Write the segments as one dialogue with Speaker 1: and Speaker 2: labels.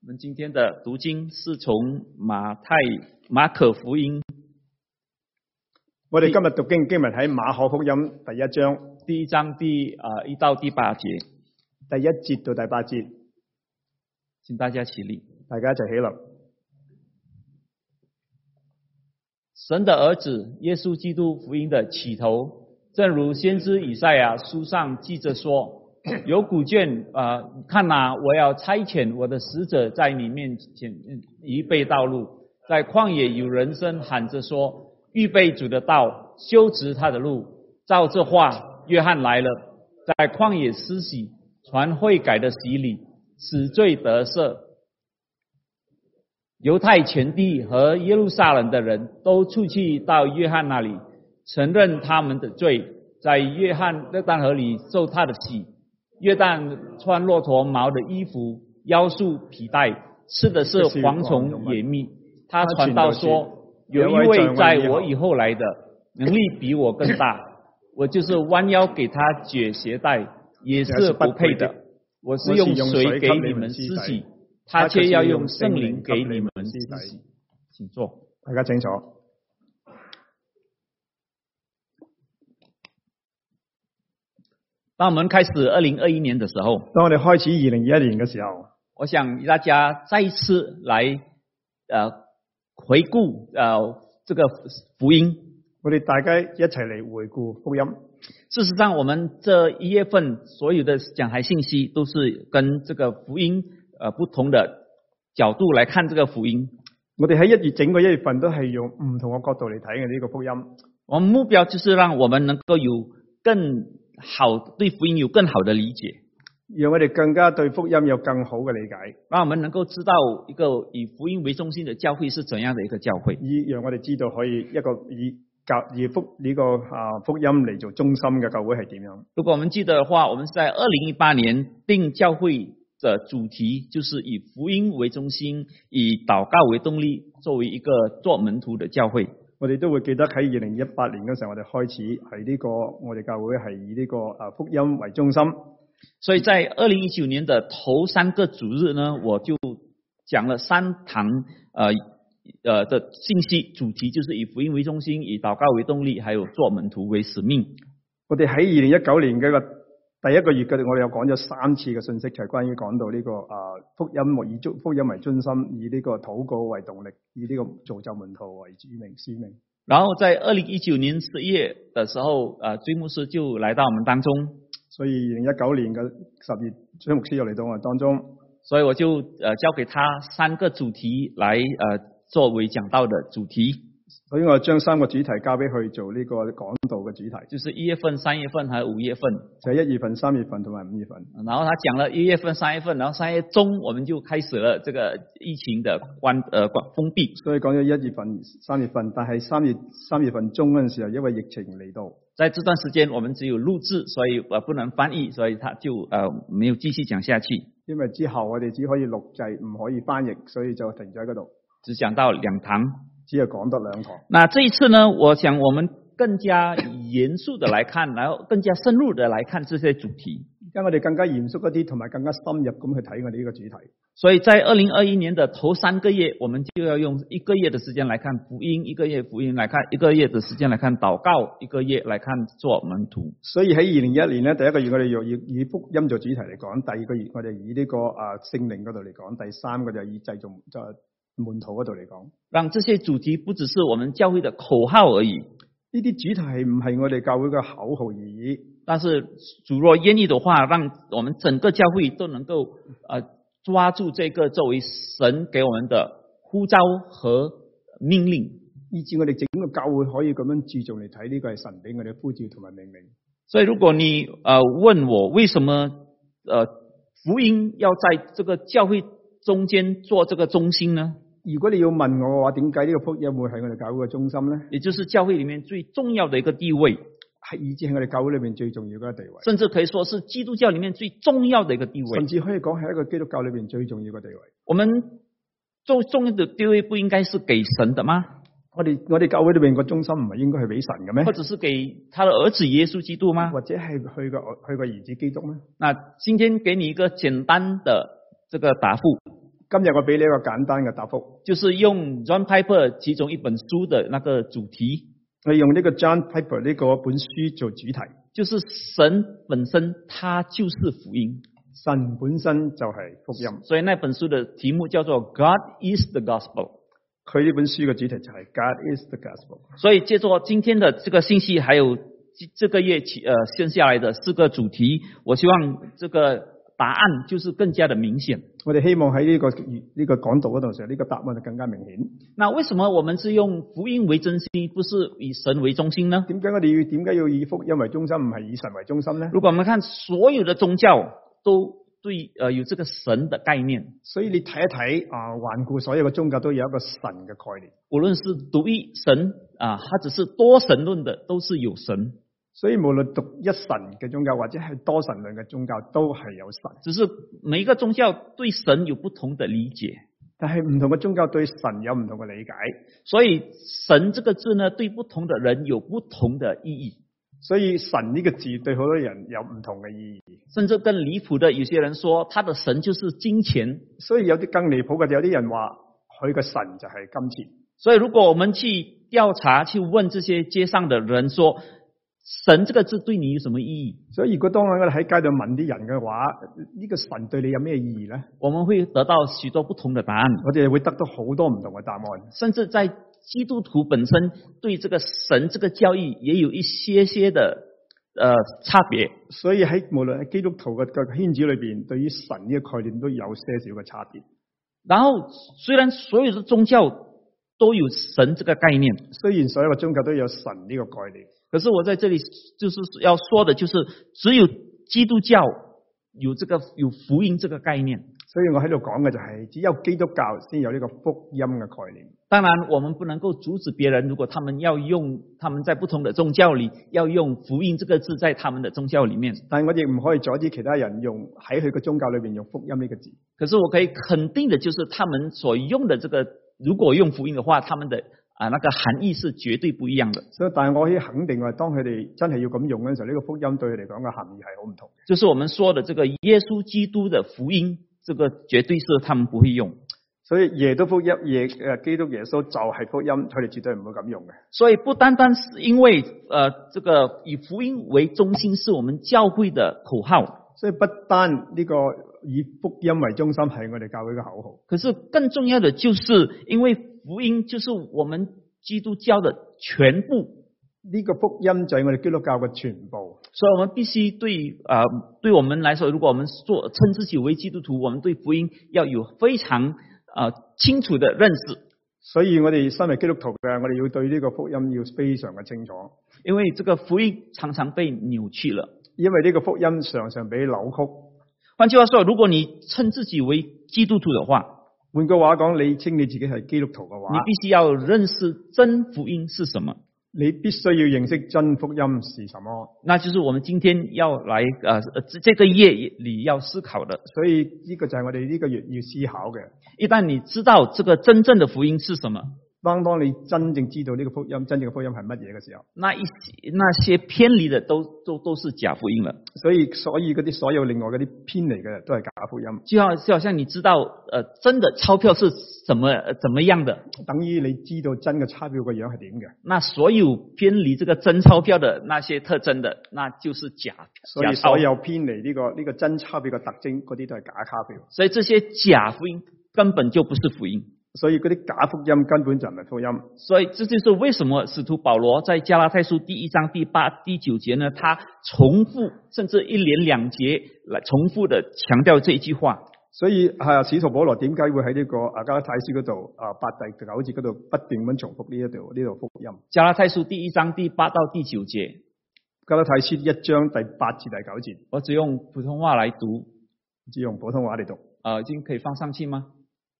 Speaker 1: 我們今天的讀經是從馬可福音。
Speaker 2: 我哋今日讀經文喺馬可福音第1章
Speaker 1: 第1章第1到第8節，
Speaker 2: 第1節到第8節，
Speaker 1: 請大家起立，
Speaker 2: 大家一齊起立。
Speaker 1: 神的兒子耶穌基督福音的起頭，正如先知以賽亞書上記着說，有古卷看哪，我要差遣我的使者在你面前預備道路，在曠野有人聲喊着說，預備主的道，修直他的路。照這話，約翰來了，在曠野施洗，傳悔改的洗禮，使罪得赦。猶太全地和耶路撒冷的人都出去到約翰那裡，承認他們的罪，在約旦河裡受他的洗。約旦穿駱駝毛的衣服，腰束皮帶，吃的是蝗蟲野蜜。他傳道說，有一位在我以後來的，能力比我更大，我就是彎腰給他解鞋帶，也是不配的。我是用水給你們施洗，他卻要用聖靈給你們施洗。請坐，
Speaker 2: 大家請坐。
Speaker 1: 當我們開始2021年的時候，
Speaker 2: 當我哋開始2021年嘅時候，
Speaker 1: 我想大家再一次來回顧這個福音。
Speaker 2: 我哋大家一齊嚟回顧福音。
Speaker 1: 事實上，我們這1月份所有的講台信息都是跟這個福音不同的角度來看這個福音。
Speaker 2: 我哋喺整個1月份都係用唔同嘅角度嚟睇嘅呢個福音。
Speaker 1: 我們目標就是讓我們能夠有對福音有更好的理解，
Speaker 2: 讓我哋更加對福音有更好嘅理解，
Speaker 1: 讓我們能夠知道一個以福音為中心的教會是怎樣的一個教會，
Speaker 2: 讓我哋知道可以一個以福音嚟做中心嘅教會係點樣。
Speaker 1: 如果我們記得的話，我們是在2018年定教會的主題，就是以福音為中心，以禱告為動力，作為一個做門徒的教會。
Speaker 2: 我哋都會記得喺2018年嗰時候，我哋開始係我哋教會係以呢個福音為中心。
Speaker 1: 所以在2019年的頭3個主日呢，我就講了3堂的信息，主題就是以福音為中心，以禱告為動力，還有做門徒為使命。
Speaker 2: 我哋喺2019年嘅第1個月嘅，我哋有講咗3次嘅信息，就係關於講到呢個福音為中心，以呢個禱告為動力，以呢個造就門徒為使命。
Speaker 1: 然後在2019年10月的時候，追牧師就來到我們當中。
Speaker 2: 所以2019年嘅10月，追牧師又嚟到我們當中。
Speaker 1: 所以我就交給他3個主題來作為講道的主題。所以我將3個主題交俾佢做呢個講道嘅主題，就是1月份、3月份和5月份，
Speaker 2: 就係1月份、3月份同埋5月份。
Speaker 1: 然後他講了1月份、3月份，然後3月中我們就開始了這個疫情的封閉。所以講咗1月份、3月份，但係3月份中嗰陣時候，因為疫情嚟到，在這段時間我們只有錄製，所以不能翻譯，所以他就沒有繼續講下去。因為之後我哋只可以錄製，唔可以翻譯，所以就停咗喺嗰度，只講到2堂。只係講得2堂。那這一次呢，我想我們更加嚴肅的來看，然後更加深入的來看這些主題。而家我哋更加嚴肅一啲，同埋更加深入咁去睇我哋呢個主題。所以在2021年的頭3個月，我們就要用1個月的時間來看福音，1個月福音來看，1個月的時間來看禱告，1個月來看做門徒。所以喺2021年呢，第1個月我哋要以福音做主題嚟講，第2個月我哋以呢個聖靈嗰度嚟講，第3個就以製造門徒嗰度嚟講，讓這些主題不只是我們教會的口號而已。呢啲主題唔係我哋教會嘅口號而已。但是主若願意的話，讓我們整個教會都能夠抓住這個作為神給我們的呼召和命令，以致我哋整個教會可以咁樣注重嚟睇呢個係神俾我哋呼召同埋命令。所以如果你問我為什麼福音要在這個教會中間做這個中心呢？如果你要問我嘅話，點解呢個福音會係我哋教會嘅中心呢？也就是教會裏面最重要的一個地位，係以至係我哋教會裏面最重要嘅地位，甚至可以說是基督教裏面最重要的一個地位，甚至可以講係一個基督教裏面最重要嘅地位。我們最重要的地位不應該是給神的嗎？我哋教會裏面個中心唔係應該係俾神嘅咩？或者是給他的兒子耶穌基督嗎？或者係佢個兒子基督咩？那今天給你一個簡單的這個答覆。
Speaker 2: 今日我俾你一個簡單嘅答覆，
Speaker 1: 就是用 John Piper 其中一本書的那個主題，
Speaker 2: 我用呢個 John Piper 呢個本書做主題，
Speaker 1: 就是神本身，它就是福音，
Speaker 2: 神本身就係福音。
Speaker 1: 所以那本書的題目叫做 God is the Gospel。
Speaker 2: 佢呢本書嘅主題就係 God is the Gospel。
Speaker 1: 所以借助今天的這個信息，還有這個月剩下來的4個主題，我希望這個答案就是更加的明顯。
Speaker 2: 我哋希望喺呢個講道嗰度時，呢個答案就更加明顯。
Speaker 1: 那為什麼我們是用福音為中心，不是以神為中心呢？
Speaker 2: 點解我哋點解要以福音為中心，唔係以神為中心呢？
Speaker 1: 如果我們看所有的宗教都對有這個神的概念，
Speaker 2: 所以你睇一睇環顧所有嘅宗教都有一個神嘅概念。
Speaker 1: 無論是獨一神或者是多神論的，都是有神。
Speaker 2: 所以無論獨一神嘅宗教或者係多神論嘅宗教都係有神，
Speaker 1: 只是每一個宗教對神有不同的理解，
Speaker 2: 但係唔同嘅宗教對神有唔同嘅理解，
Speaker 1: 所以神這個字呢，對不同的人有不同的意義。
Speaker 2: 所以神呢個字對好多人有唔同嘅意義，
Speaker 1: 甚至更離譜的，有些人說他的神就是金錢，
Speaker 2: 所以有啲更離譜嘅，有啲人話佢嘅神就係金錢。
Speaker 1: 所以如果我們去調查去問這些街上的人說，神這個字對你有什麼意義？
Speaker 2: 所以如果當我哋喺街度問啲人嘅話，呢個神對你有咩意義呢？
Speaker 1: 我們會得到許多不同的答案，
Speaker 2: 我哋會得到好多唔同嘅答案，
Speaker 1: 甚至在基督徒本身對這個神這個教義也有一些的差別。
Speaker 2: 所以喺無論喺基督徒嘅圈子裏邊，對於神呢個概念都有些少嘅差別。
Speaker 1: 然後雖然所有的宗教都有神這個概念，
Speaker 2: 雖然所有嘅宗教都有神呢個概念，
Speaker 1: 可是我在這裏就是要說的，就是只有基督教有福音這個概念。
Speaker 2: 所以我喺度講嘅就係只有基督教先有呢個福音嘅概念。
Speaker 1: 當然我們不能夠阻止別人，如果他們在不同的宗教裏要用福音這個字在他們的宗教裏面，
Speaker 2: 但係我亦唔可以阻止其他人用喺佢嘅宗教裏邊用福音呢個字。
Speaker 1: 可是我可以肯定的就是他們所用的這個，如果用福音的話，他們的那個含義是絕對不一樣的。
Speaker 2: 所以但係我可以肯定，當佢哋真係要咁用嘅時候，呢個福音對佢嚟講嘅含義係好唔同嘅。
Speaker 1: 就是我們說的這個耶穌基督的福音，這個絕對是他們不會用。
Speaker 2: 所以基督耶穌就係福音，佢哋絕對唔會咁用嘅。
Speaker 1: 所以不單單是因為這個以福音為中心是我們教會的口號，
Speaker 2: 所以不單呢個以福音為中心係我哋教會嘅口號，
Speaker 1: 可是更重要的就是因為福音就是我們基督教的全部。
Speaker 2: 呢個福音就係我哋基督教嘅全部，
Speaker 1: 所以我們必須對我們來說，如果我們稱自己為基督徒，我們對福音要有非常清楚的認識。
Speaker 2: 所以我哋身為基督徒嘅，我哋要對呢個福音要非常嘅清楚，
Speaker 1: 因為這個福音常常被扭曲了，
Speaker 2: 因為呢個福音常常被扭曲。
Speaker 1: 換句話說，如果你稱自己為基督徒的話，
Speaker 2: 換句話講，你稱你自己係基督徒嘅話，
Speaker 1: 你必須要認識真福音是什麼。
Speaker 2: 你必須要認識真福音是什麼，
Speaker 1: 那就是我們今天要來這個月裏要思考的。
Speaker 2: 所以呢個就係我哋呢個月要思考嘅。
Speaker 1: 一旦你知道這個真正的福音是什麼，
Speaker 2: 當你真正知道呢個福音，真正嘅福音係乜嘢嘅時候，
Speaker 1: 那些偏離的都是假福音了。
Speaker 2: 所以嗰啲所有另外嗰啲偏離嘅都係假福音。
Speaker 1: 就好像你知道真的鈔票是怎麼樣的，
Speaker 2: 等於你知道真嘅鈔票個樣係點嘅。
Speaker 1: 那所有偏離這個真鈔票的那些特徵的，那就是假。
Speaker 2: 所以所有偏離呢個真鈔票嘅特徵，嗰啲都係假鈔票。
Speaker 1: 所以這些假福音根本就不是福音。
Speaker 2: 所以嗰啲假福音根本就唔係福音。
Speaker 1: 所以這就是為什麼使徒保羅在加拉太書第1章第8、第9節呢，他重複甚至一連2節來重複的強調這一句話。
Speaker 2: 所以使徒保羅點解會喺呢個加拉太書嗰度8、第9節嗰度不斷咁重複呢度福音？
Speaker 1: 加拉太書第1章第8到第9節。
Speaker 2: 加拉太書1章第8至第9節。
Speaker 1: 我只用普通話來讀。
Speaker 2: 只用普通話嚟讀。
Speaker 1: 已經可以放上去嗎？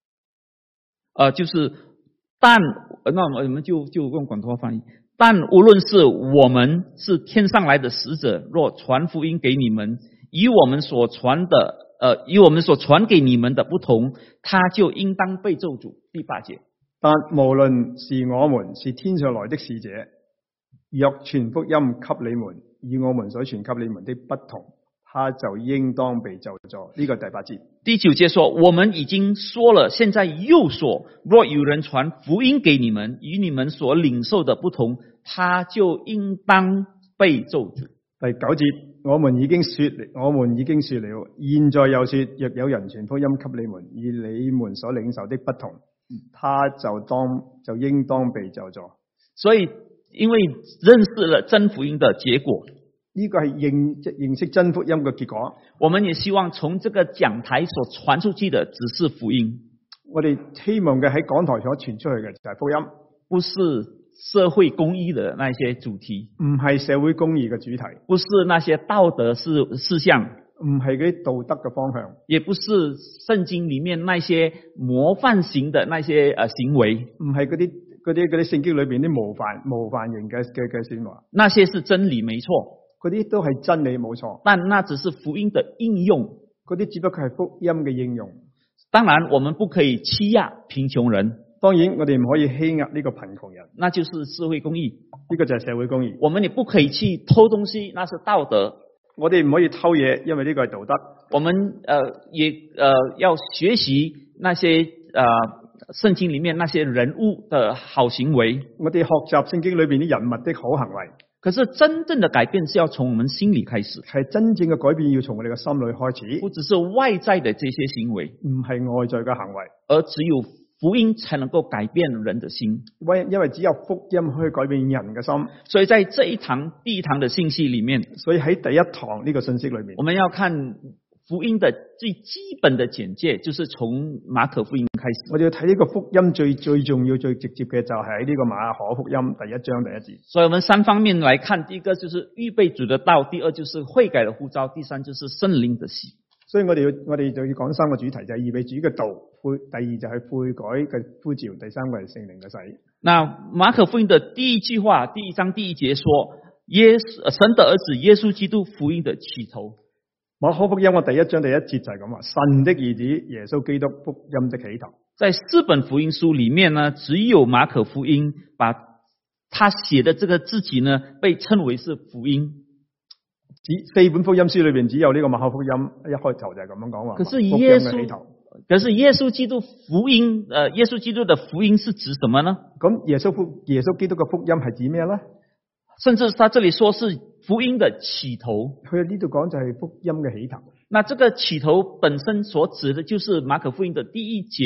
Speaker 1: 就是那我們就用廣東話翻譯。但無論是我們是天上來的使者，若傳福音給你們，與我們所傳給你們的不同，他就應當被咒詛。第8節。
Speaker 2: 但無論是我們是天上來的使者，若傳福音給你們，與我們所傳給你們的不同，他就應當被咒詛。呢個第8節。
Speaker 3: 第9節說，我們已經說了，現在又說，若有人傳福音給你們，與你們所領受的不同，他就應當被咒詛。
Speaker 2: 第9節，我們已經說了，現在又說，若有人傳福音給你們，與你們所領受的不同，他就應當被咒詛。
Speaker 3: 所以因為認識了真福音的結果，
Speaker 2: 呢個係認識真福音嘅結果。
Speaker 3: 我們也希望從這個講台所傳出去的只是福音。
Speaker 2: 我哋希望嘅喺講台所傳出去嘅就係福音，
Speaker 3: 不是社會公義的那些主題，
Speaker 2: 唔係社會公義嘅主題，
Speaker 3: 不是那些道德事項，
Speaker 2: 唔係嗰啲道德嘅方向，
Speaker 3: 也不是聖經裏面那些模範型的那些行為，
Speaker 2: 唔係嗰啲聖經裏邊啲模範型嘅說話。
Speaker 3: 那些是真理沒錯，
Speaker 2: 嗰啲都係真理冇錯，
Speaker 3: 但那只是福音的應用，
Speaker 2: 嗰啲只不過係福音嘅應用。
Speaker 3: 當然我們不可以欺壓貧窮人，
Speaker 2: 當然我哋唔可以欺壓呢個貧窮人，
Speaker 3: 那就是社會公義，
Speaker 2: 呢個就係社會公義。
Speaker 3: 我們也不可以去偷東西，那是道德，
Speaker 2: 我哋唔可以偷嘢，因為呢個係道德。
Speaker 3: 我們也要學習那些聖經裏面那些人物的好行為，
Speaker 2: 我哋學習聖經裏邊啲人物的好行為。
Speaker 3: 可是真正的改變是要從我們心裏開始，
Speaker 2: 係真正嘅改變要從我哋嘅心裏開始，
Speaker 3: 不只是外在的這些行為，
Speaker 2: 唔係外在嘅行為，
Speaker 3: 而只有福音才能夠改變人的心，
Speaker 2: 因為只有福音可以改變人嘅心。
Speaker 3: 所以在這第一堂的信息裏面，
Speaker 2: 所以喺第一堂呢個信息裏面，
Speaker 3: 我們要看福音的最基本的簡介，就是從馬可福音開始。
Speaker 2: 我哋要睇呢個福音最重要最直接嘅就係喺呢個馬可福音第1章第1節。
Speaker 3: 所以我們3方面來看，第一個就是預備主的道，第二就是悔改的呼召，第三就是聖靈的洗。
Speaker 2: 所以我哋就要講3個主題，就係預備主嘅道，第二就係悔改嘅呼召，第3個係聖靈嘅洗。
Speaker 3: 那馬可福音的第一句話，第1章第1節說，神的兒子耶穌基督福音的起頭。
Speaker 2: 馬可福音我第1章第1節就係咁話，神的兒子耶穌基督福音的起頭。
Speaker 3: 在4本福音書裏面呢，只有馬可福音把他寫的這個自己呢，被稱為是福音。
Speaker 2: 4本福音書裏邊只有呢個馬可福音一開頭就係咁樣講話。
Speaker 3: 可是耶穌基督福音，耶穌基督的福音是指什麼呢？
Speaker 2: 咁耶穌基督嘅福音係指咩呢？
Speaker 3: 甚至他這裏說是福音的起頭。
Speaker 2: 佢喺呢度講就係福音嘅起頭。
Speaker 3: 那這個起頭本身所指的就是馬可福音的第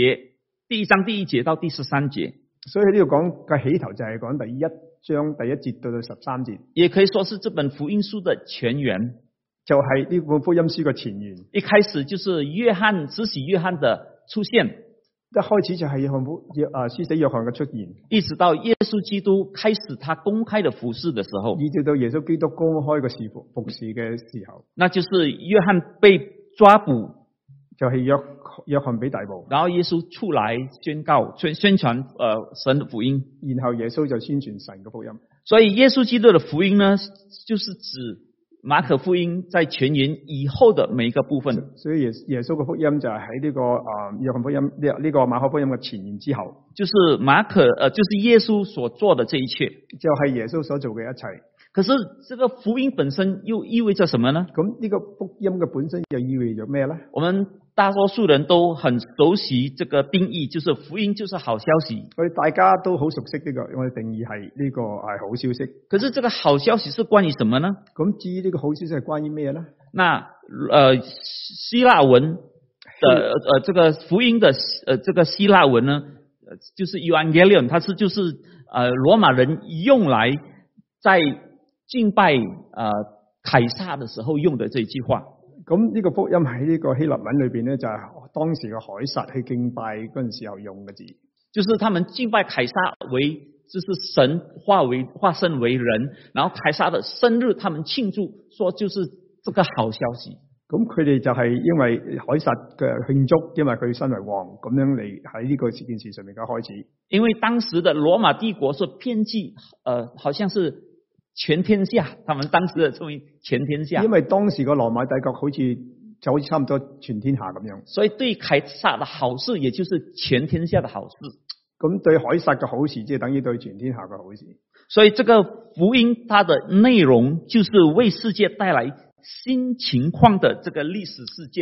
Speaker 3: 1章第1節到第13節。
Speaker 2: 所以喺呢度講嘅起頭就係講第1章第1節到13節。
Speaker 3: 也可以說是這本福音書的前緣，
Speaker 2: 就係呢本福音書嘅前緣。
Speaker 3: 一開始就是施洗約翰的出現，
Speaker 2: 一開始就係施洗約翰嘅出現，
Speaker 3: 一直到耶穌基督開始他公開的服事的時候，
Speaker 2: 以至到耶穌基督公開嘅服事嘅時候，
Speaker 3: 那就是約翰被抓捕，
Speaker 2: 就係約翰被逮捕，
Speaker 3: 然後耶穌出來宣傳神的福音，
Speaker 2: 然後耶穌就宣傳神嘅福音。
Speaker 3: 所以耶穌基督的福音呢，就是指馬可福音在全員以後的每一個部分。
Speaker 2: 所以耶穌嘅福音就係喺呢個約翰福音呢個馬可福音嘅前言之後，
Speaker 3: 就是就是耶穌所做的這一切，
Speaker 2: 就係耶穌所做嘅一切。
Speaker 3: 可是這個福音本身又意味着什麼呢？
Speaker 2: 咁呢個福音嘅本身又意味着咩呢？
Speaker 3: 我們大多數人都很熟悉這個定義，就是福音就是好消息。
Speaker 2: 我哋大家都好熟悉呢個，我哋定義係呢個係好消息。
Speaker 3: 可是這個好消息是關於什麼呢？
Speaker 2: 咁至於呢個好消息係關於咩呢？
Speaker 3: 那希臘文的這個福音的這個希臘文呢，就是 Evangelion， 它是就是羅馬人用來在敬拜凱撒的時候用的這句話。
Speaker 2: 咁呢個福音喺呢個希臘文裏邊咧，就係當時嘅凱撒去敬拜嗰陣時候用嘅字，
Speaker 3: 就是他們敬拜凱撒為，就是神化身為人，然後凱撒的生日，他們慶祝，說就是這個好消息。
Speaker 2: 咁佢哋就係因為凱撒嘅慶祝，因為佢身為王，咁樣嚟喺呢個件事上面嘅開始。因為當時的羅馬帝國是遍及好像是全天下，他們當時的稱為全天下。因為當時個羅馬帝國好似差唔多全天下咁樣，所以對凱撒的好事，也就是全天下的好事。咁對凱撒嘅好事，即係等於對全天下嘅好事。所以這個福音它的內容就是為世界帶來新情況的這個歷史事件。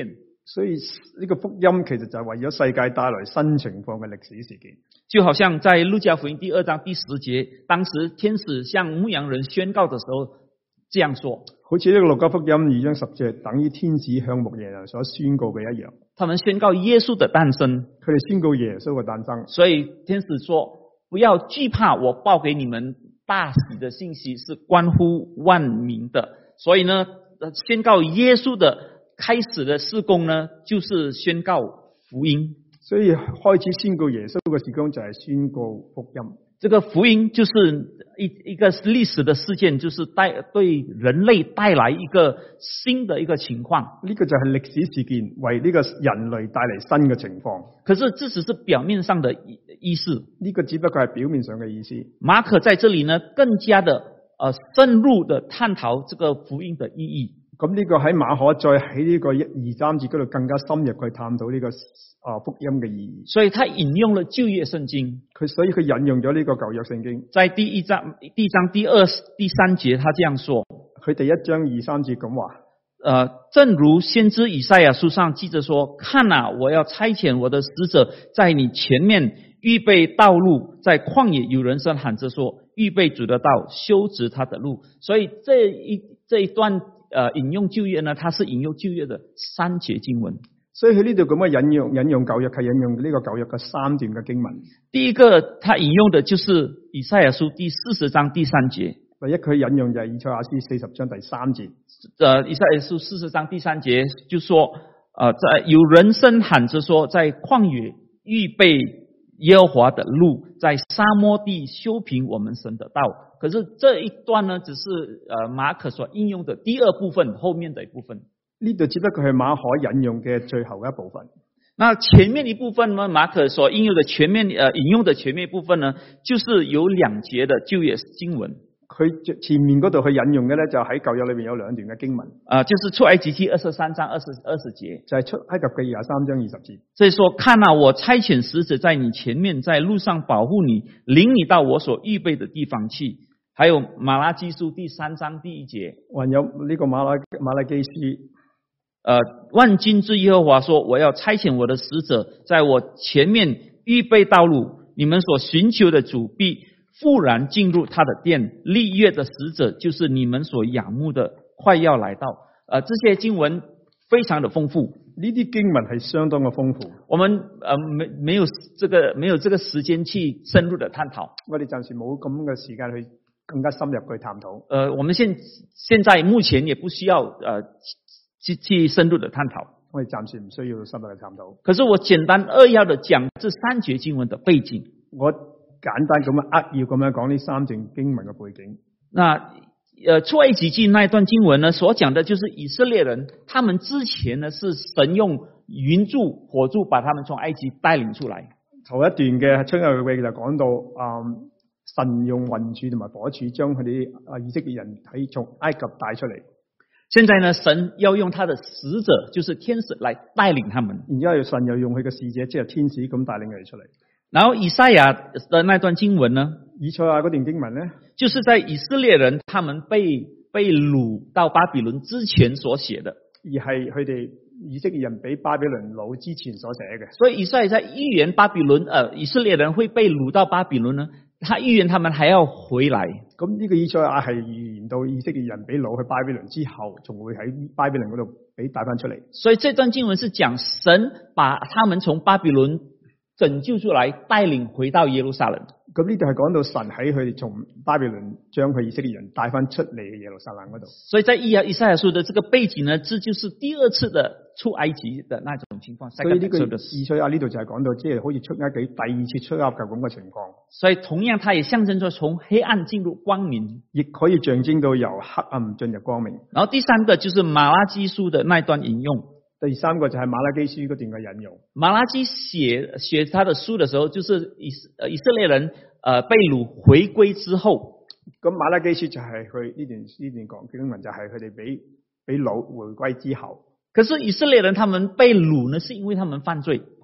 Speaker 2: 所以呢個福音其實就係為咗世界帶來新情況嘅歷史事件。
Speaker 3: 就好像在路加福音第2章第10節，當時天使向牧羊人宣告的時候這樣說，
Speaker 2: 好似呢個路加福音2章10節，等於天使向牧羊人所宣告嘅一樣。
Speaker 3: 他們宣告耶穌的誕生，
Speaker 2: 佢哋宣告耶穌嘅誕生。
Speaker 3: 所以天使說，不要懼怕，我報給你們大喜的信息是關乎萬民的。所以呢，宣告耶穌的開始的事工呢，就是宣告福音。
Speaker 2: 所以開始宣告耶穌嘅事工就係宣告福音。
Speaker 3: 這個福音就是一個歷史的事件，就是對人類帶來一個新的一個情況。
Speaker 2: 呢個就係歷史事件，為呢個人類帶嚟新嘅情況。
Speaker 3: 可是這只是表面上的意思，
Speaker 2: 呢個只不過係表面上嘅意思。
Speaker 3: 馬可在這裡呢，更加的深入的探討這個福音的意義。
Speaker 2: 咁呢個喺馬可再喺呢個1、2、3節嗰度更加深入去探討呢個福音嘅意義。
Speaker 3: 所以他引用了舊約聖經，
Speaker 2: 所以佢引用咗呢個舊約聖經。
Speaker 3: 在第一章第2、第3節，他這樣說。
Speaker 2: 佢第1章2、3節咁話。
Speaker 3: 正如先知以賽亞書上記着說，看啊，我要差遣我的使者在你前面預備道路，在曠野有人聲喊着說，預備主的道，修直他的路。所以這一段引用舊約呢，它是引用舊約的3節經文。
Speaker 2: 所以佢呢度咁嘅引用舊約係引用呢個舊約嘅3段嘅經文。
Speaker 3: 第一個，他引用的就是以賽亞書第40章第3節。
Speaker 2: 第一佢引用就係以賽亞書40章第3節。
Speaker 3: 以賽亞書40章第3節就說，在有人聲喊着說，在曠野預備耶和華的路，在沙漠地修平我們神的道。可是這一段呢，只是馬可所應用的第2部分，後面的一部分。
Speaker 2: 呢度只不過係馬可引用嘅最後一部分。
Speaker 3: 那前面一部分呢，馬可所應用的引用的前面一部分呢，就是有2節的舊約經文。
Speaker 2: 佢前面嗰度去引用嘅咧，就喺舊約裏面有2段嘅經文。
Speaker 3: 就是出埃及記23章20節，
Speaker 2: 就係出埃及記23章20節。
Speaker 3: 所以說，看啊，我差遣使者在你前面，在路上保護你，領你到我所預備的地方去。還有馬拉基書第3章第1節，
Speaker 2: 還有呢個馬拉基書，
Speaker 3: 萬軍之耶和華說，我要差遣我的使者在我前面預備道路，你們所尋求的主必復然進入他的殿，立約的使者就是你們所仰慕的，快要來到。這些經文非常的豐富，
Speaker 2: 呢啲經文係相當嘅豐富。
Speaker 3: 我們沒有這個時間去深入的探討。
Speaker 2: 我哋暫時冇咁嘅時間去更加深入去探討。
Speaker 3: 我們現在目前也不需要去深入的探討。
Speaker 2: 我哋暫時唔需要深入去探討。
Speaker 3: 可是我簡單扼要的講這3節經文的背景。
Speaker 2: 我簡單咁樣扼要咁樣講呢3段經文嘅背景。
Speaker 3: 那出埃及記那一段經文呢，所講的就是以色列人，他們之前呢是神用雲柱火柱把他們從埃及帶領出來。
Speaker 2: 頭一段嘅出埃及記就講到神用雲柱同埋火柱將佢哋以色列人從埃及帶出嚟。
Speaker 3: 現在呢，神要用他的使者，就是天使來帶領他們。
Speaker 2: 然之後神又用佢嘅使者，即係天使咁帶領佢哋出嚟。
Speaker 3: 然後以賽亞的那段經文呢，
Speaker 2: 以賽亞嗰段經文呢，
Speaker 3: 就是在以色列人他們被擄到巴比倫之前所寫的，
Speaker 2: 而係佢哋以色列人俾巴比倫擄之前所寫嘅。
Speaker 3: 所以以賽亞在預言以色列人會被擄到巴比倫呢，他預言他們還要回來。
Speaker 2: 咁呢個以賽亞係預言到以色列人俾擄去巴比倫之後，仲會喺巴比倫嗰度俾帶翻出嚟。
Speaker 3: 所以這段經文是講神把他們從巴比倫拯救出來，帶領回到耶路撒冷。
Speaker 2: 咁呢度係講到神喺佢哋從巴比倫將佢以色列人帶翻出嚟嘅耶路撒冷嗰度。所以
Speaker 3: 在以賽亞書的這個背景呢，這就是第2次的出埃及的那種情況。
Speaker 2: 所以呢個以賽亞呢度就係講到，即係好似出埃及第2次出埃及咁嘅情況。
Speaker 3: 所以同樣，它也象徵着從黑暗進入光明，
Speaker 2: 亦可以象徵到由黑暗進入光明。
Speaker 3: 然後第3個就是馬拉基書的那段引用。
Speaker 2: 第3個就係馬拉基書嗰段嘅引用。
Speaker 3: 馬拉基寫他的書的時候，就是以色列人被擄回歸之後。
Speaker 2: 咁馬拉基書就係佢呢段講經文，就係佢哋俾擄回歸之後。
Speaker 3: 可是以色列人他們被擄呢，是因為他們犯罪。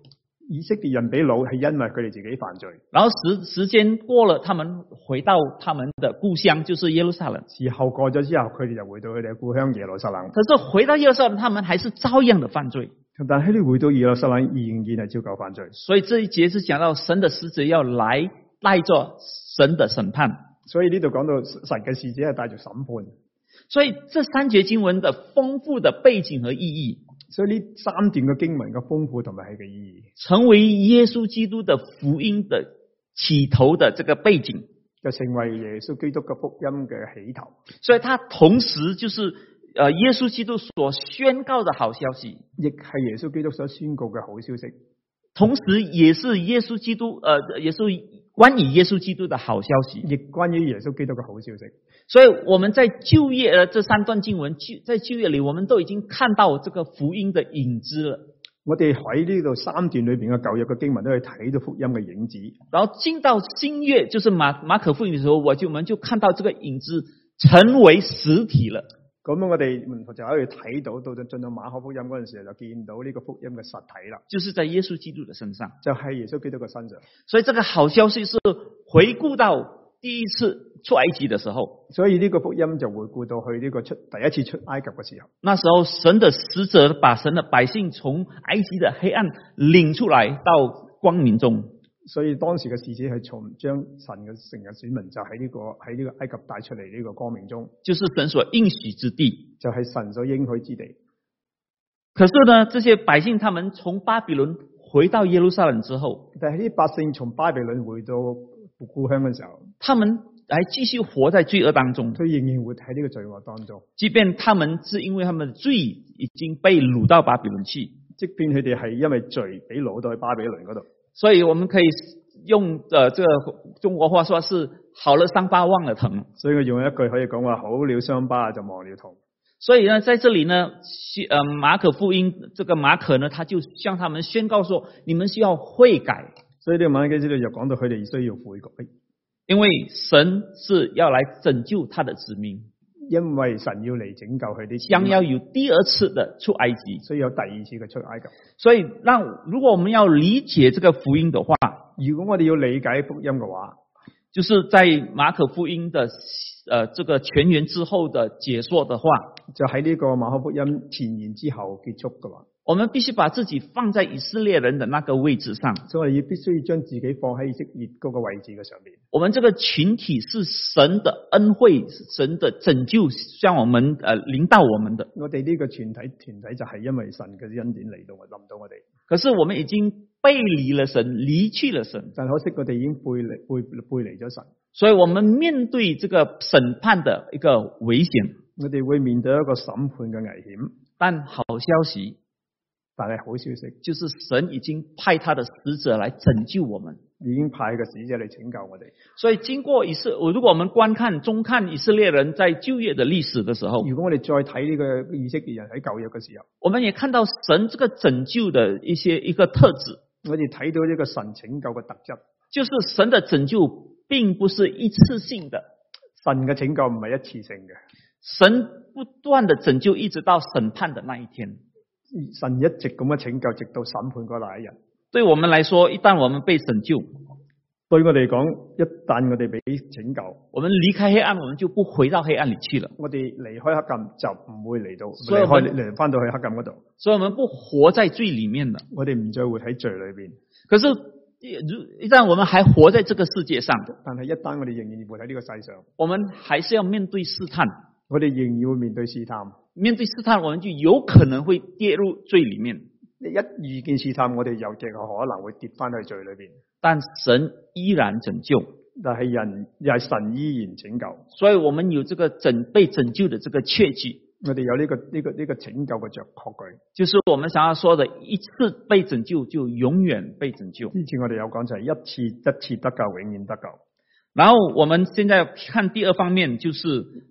Speaker 2: 以色列人被擄係因為佢哋自己犯罪。
Speaker 3: 然後時間過了，他們回到他們的故鄉，就是耶路撒冷。
Speaker 2: 時候過咗之後，佢哋就回到佢哋嘅故鄉耶路撒冷。
Speaker 3: 可是回到耶路撒冷，他們還是照樣的犯罪。
Speaker 2: 但係你回到耶路撒冷，仍然係照舊犯罪。
Speaker 3: 所以這一節是講到神的使者要來帶着神的審判。
Speaker 2: 所以呢度講到神嘅使者係帶住審判。
Speaker 3: 所以這三節經文的豐富的背景和意義，
Speaker 2: 所以呢三段嘅經文嘅豐富同埋係嘅意義，
Speaker 3: 成為耶穌基督的福音的起頭的這個背景，
Speaker 2: 就成為耶穌基督嘅福音嘅起頭。
Speaker 3: 所以它同時就是耶穌基督所宣告的好消息，
Speaker 2: 亦係耶穌基督所宣告嘅好消息，
Speaker 3: 同時也是耶穌基督也是關於耶穌基督的好消息，
Speaker 2: 亦關於耶穌基督嘅好消息。
Speaker 3: 所以我們在舊約這三段經文，在舊約裏我們都已經看到這個福音的影子了。
Speaker 2: 我哋喺呢度三段裏邊嘅舊約嘅經文都可以睇到福音嘅影子。
Speaker 3: 然後進到新約，就是馬可福音的時候，我們就看到這個影子成為實體了。
Speaker 2: 咁我哋門徒就可以睇到，到進到馬可福音嗰陣時候，就見到呢個福音嘅實體啦。
Speaker 3: 就是在耶穌基督的身上，
Speaker 2: 就係耶穌基督嘅身上。
Speaker 3: 所以這個好消息是回顧到第一次出埃及的時候，
Speaker 2: 所以呢個福音就回顧到去呢個第一次出埃及嘅時候。
Speaker 3: 那時候神的使者把神的百姓從埃及的黑暗領出來到光明中。
Speaker 2: 所以當時嘅使者係將神嘅成嘅選民就喺呢個埃及帶出嚟呢個光明中，
Speaker 3: 就是神所應許之地，
Speaker 2: 就係神所應許之地。
Speaker 3: 可是呢，這些百姓他們從巴比倫回到耶路撒冷之後，
Speaker 2: 但係啲百姓從巴比倫回到故鄉嘅時候，
Speaker 3: 他們還繼續活在罪惡當中，
Speaker 2: 佢仍然活喺呢個罪惡當中。 即
Speaker 3: 便他們是因為他們的罪已經被擄到巴比倫去，
Speaker 2: 即便佢哋係因為罪俾擄到去巴比倫嗰度。
Speaker 3: 所以我們可以用這個中國話說是好了傷疤忘了疼。
Speaker 2: 所以我用一句可以講話，好了傷疤就忘了痛。
Speaker 3: 所以呢，在這裏呢，馬可福音這個馬可呢，他就向他們宣告說，你們需要悔改。
Speaker 2: 所以呢個馬可記呢就講到佢哋需要悔改，
Speaker 3: 因為神是要來拯救他的子民。
Speaker 2: 因為神要嚟拯救佢哋，
Speaker 3: 將要有第二次的出埃及，
Speaker 2: 所以有第二次嘅出埃及。
Speaker 3: 所以如果我們要理解這個福音的話，
Speaker 2: 如果我哋要理解福音嘅話，
Speaker 3: 就是在馬可福音的這個全員之後的解說的話，
Speaker 2: 就喺呢個馬可福音前言之後結束嘅話，
Speaker 3: 我們必須把自己放在以色列人的那個位置上，
Speaker 2: 所以我哋必須要將自己放喺以色列嗰個位置嘅上面。
Speaker 3: 我們這個群體是神的恩惠，神的拯救向我們臨到我們的。
Speaker 2: 我哋呢個團體就係因為神嘅恩典嚟到臨到我哋。
Speaker 3: 可是我們已經背離了神，離去了神，
Speaker 2: 但可惜我哋已經背離咗神，
Speaker 3: 所以我們面對這個審判的一個危險，
Speaker 2: 我哋會面對一個審判嘅危險。
Speaker 3: 但好消息，
Speaker 2: 但係好消息
Speaker 3: 就是神已經派他的使者來拯救我們，
Speaker 2: 已經派個使者嚟拯救我哋。
Speaker 3: 所以經過如果我們中看以色列人在舊約的歷史的時候，
Speaker 2: 如果我哋再睇呢個以色列人喺舊約嘅時候，
Speaker 3: 我們也看到神這個拯救的一個特質。
Speaker 2: 我哋睇到呢個神拯救嘅特質，
Speaker 3: 就是神的拯救並不是一次性的，
Speaker 2: 神嘅拯救唔係一次性嘅，
Speaker 3: 神不斷的拯救一直到審判的那一天。
Speaker 2: 神一直咁樣拯救，直到審判嗰那一日。
Speaker 3: 對我們來說，一旦我們被拯救，
Speaker 2: 對我哋講，一旦我哋被拯救，
Speaker 3: 我們離開黑暗，我們就不回到黑暗裏去了。
Speaker 2: 我哋離開黑暗就唔會嚟到，翻到去黑暗嗰度。
Speaker 3: 所以我們不活在罪裏面了。
Speaker 2: 我哋唔再活喺罪裏邊。
Speaker 3: 可是，一旦我們還活在這個世界上，
Speaker 2: 但係一旦我哋仍然活喺呢個世上，
Speaker 3: 我們還是要面對試探。
Speaker 2: 我哋仍然會面對試探。
Speaker 3: 面對試探，我們就有可能會跌入罪裏面。
Speaker 2: 一遇見試探，我哋有極可能會跌翻去罪裏邊。
Speaker 3: 但神依然拯救，
Speaker 2: 但係神依然拯救。
Speaker 3: 所以我們有這個被拯救的這個確據。
Speaker 2: 我哋有呢個拯救嘅確據，
Speaker 3: 就是我們想要說的，一次被拯救就永遠被拯救。
Speaker 2: 之前我哋有講就係一次得救，永遠得救。
Speaker 3: 然後我們現在看第二方面，就是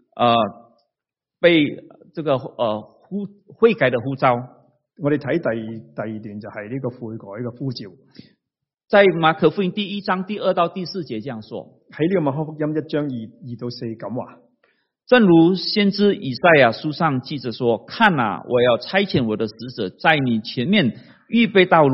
Speaker 3: 被這個悔改的呼召。
Speaker 2: 我哋睇第二段就係呢個悔改嘅呼召。
Speaker 3: 在馬可福音第1章第2到第4節這樣說，
Speaker 2: 喺呢個馬可福音1章2到4咁話，
Speaker 3: 正如先知以賽亞書上記着說，看啊，我要差遣我的使者在你前面預備道路，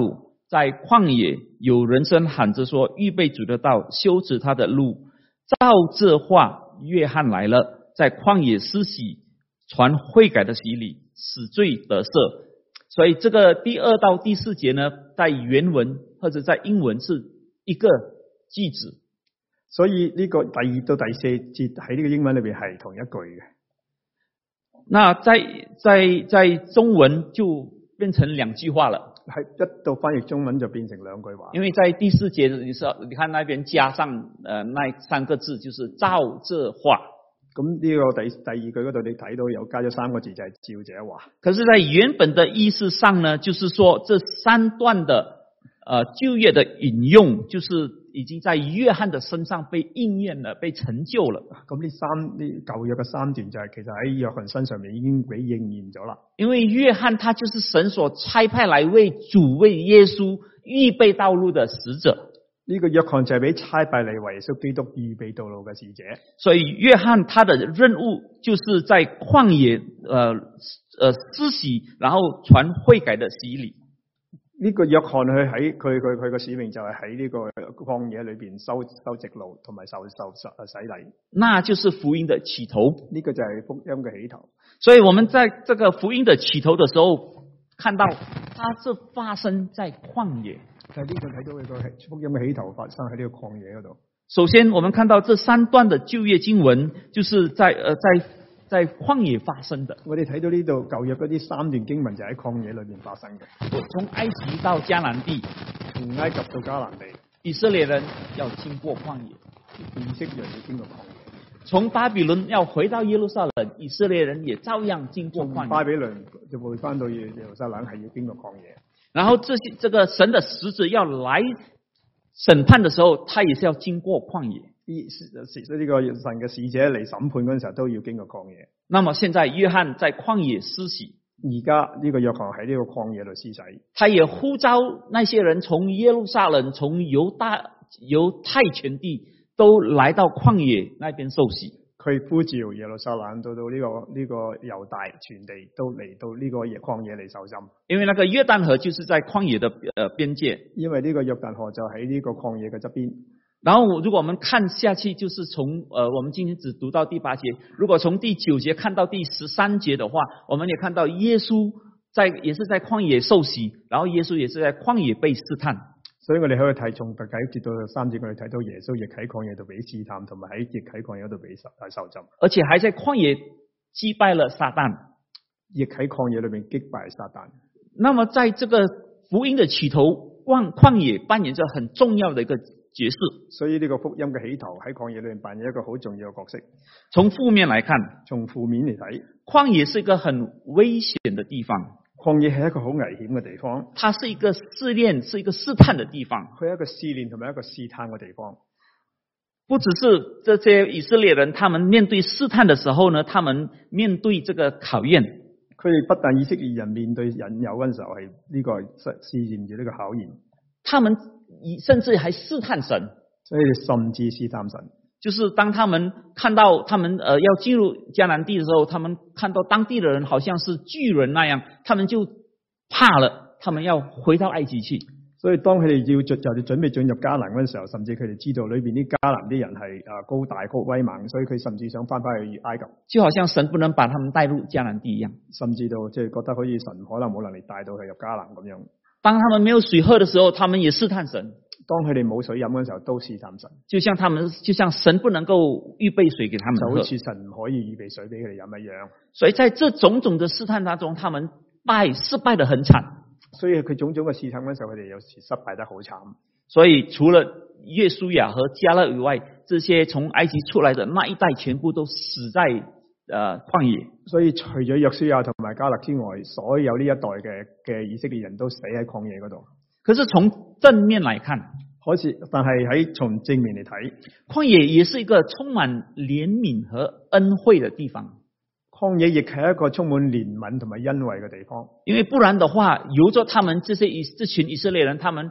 Speaker 3: 在旷野有人声喊着说，预备主的道，修直他的路。照这话，约翰来了，在旷野施洗，传悔改的洗礼，使罪得赦。所以这个第2到第4節呢，在原文或者在英文是一個句子。
Speaker 2: 所以呢個第2到第4節喺呢個英文裏邊係同一句嘅。
Speaker 3: 那在中文就變成2句話了。
Speaker 2: 係一到翻譯中文就變成2句話。
Speaker 3: 因為在第4節你看那邊加上那3個字，就是照這話。
Speaker 2: 咁呢個第2句嗰度你睇到有加咗3個字，就係照這話。
Speaker 3: 可是在原本的意思上呢，就是說這3段的舊約的引用，就是已經在約翰的身上被應驗了，被成就了。
Speaker 2: 咁呢舊約嘅3段就係其實喺約翰身上面已經俾應驗咗啦。
Speaker 3: 因為約翰他就是神所差派來為主為耶穌預備道路的使者。
Speaker 2: 呢個約翰就係俾差派嚟為耶穌基督預備道路嘅使者。所以
Speaker 3: 約翰他的任務就是在曠野施洗，然後傳悔改的洗禮。
Speaker 2: 呢個約翰佢個使命就係喺呢個曠野裏邊修直路同埋受洗禮。
Speaker 3: 那就是福音的起頭。
Speaker 2: 呢個就係福音嘅起頭。
Speaker 3: 所以我們在這個福音的起頭的時候，看到它是發生在曠野。
Speaker 2: 喺呢度睇到佢個福音嘅起頭發生喺呢個曠野嗰度。
Speaker 3: 首先，我們看到這3段的舊約經文，就是在曠野發生的。
Speaker 2: 我哋睇到呢度舊約嗰啲3段經文就喺曠野裏面發生嘅。
Speaker 3: 從埃及到迦南地，
Speaker 2: 從埃及到迦南地，
Speaker 3: 以色列人要經過曠野，
Speaker 2: 以色列人要經過曠野。
Speaker 3: 從巴比倫要回到耶路撒冷，以色列人也照樣經過曠野。
Speaker 2: 巴比倫就會翻到耶路撒冷，係要經過曠野。
Speaker 3: 然後這個神的使者要來審判的時候，他也是要經過曠野。
Speaker 2: 呢個神嘅使者嚟審判嗰陣時候都要經過曠野。
Speaker 3: 那麼現在約翰在曠野施洗，
Speaker 2: 而家呢個約翰喺呢個曠野度施洗，
Speaker 3: 他也呼召那些人從耶路撒冷、從猶太全地都來到曠野那邊受洗。
Speaker 2: 佢呼召耶路撒冷到呢個猶大全地都嚟到呢個曠野嚟受浸。
Speaker 3: 因為那個約旦河就是在曠野的邊界。
Speaker 2: 因為呢個約旦河就喺呢個曠野嘅側邊。
Speaker 3: 然後如果我們看下去，就是從我們今天只讀到第8節，如果從第9節看到第13節的話，我們也看到耶穌也是在曠野受洗，然後耶穌也是在曠野被試探。
Speaker 2: 所以我哋可以睇從第9節到13節，我哋睇到耶穌亦喺曠野度被試探，同埋亦喺曠野度被受浸，
Speaker 3: 而且還在曠野擊敗了撒旦，
Speaker 2: 亦喺曠野裏面擊敗撒旦。
Speaker 3: 那麼在這個福音的起頭，曠野扮演着很重要的一個角色。
Speaker 2: 所以呢個福音嘅起頭喺曠野裏面扮演一個好重要嘅角色。
Speaker 3: 從負面來看，
Speaker 2: 從負面嚟睇，
Speaker 3: 曠野是一個很危險的地方。
Speaker 2: 曠野係一個好危險嘅地方，
Speaker 3: 它是一個試煉，是一個試探的地方。
Speaker 2: 佢係一個試煉同埋一個試探嘅地方。
Speaker 3: 不只是這些以色列人，他們面對試探的時候呢，他們面對這個考驗。
Speaker 2: 佢哋不但以色列人面對引誘嗰陣時候係呢個試驗住呢個考驗，
Speaker 3: 他們甚至還試探神，
Speaker 2: 所以甚至試探神。
Speaker 3: 就是當他們看到他們要進入迦南地的時候，他們看到當地的人好像是巨人那樣，他們就怕了，他們要回到埃及去。
Speaker 2: 所以當佢哋要就準備進入迦南嗰陣時候，甚至佢哋知道裏邊啲迦南啲人係高大高威猛，所以佢甚至想翻返去埃及。
Speaker 3: 就好像神不能把他們帶入迦南地一樣，
Speaker 2: 甚至到即係覺得好似神可能冇能力帶到佢入迦南咁樣。
Speaker 3: 當他們沒有水喝的時候，他們也試探神。
Speaker 2: 當佢哋冇水飲嗰陣時候，都試探神。就
Speaker 3: 像神不能夠預備水給他們喝，
Speaker 2: 就好似神唔可以預備水俾佢哋飲一樣。
Speaker 3: 所以在這種種的試探當中，他們失敗得很慘。
Speaker 2: 所以佢種種嘅試探嗰陣時候，佢哋有時失敗得好慘。
Speaker 3: 所以除了約書亞和迦勒以外，這些從埃及出來的那一代全部都死在曠野。所以除咗約書亞同埋迦勒之外，所有呢一代嘅以色列人都死喺曠野嗰度。可是從正面來看，但係喺從正面嚟睇，曠野也是一個充滿憐憫和恩惠的地方。曠野亦係一個充滿憐憫同埋恩惠嘅地方。因為不然的話，由着他們這群以色列人，他們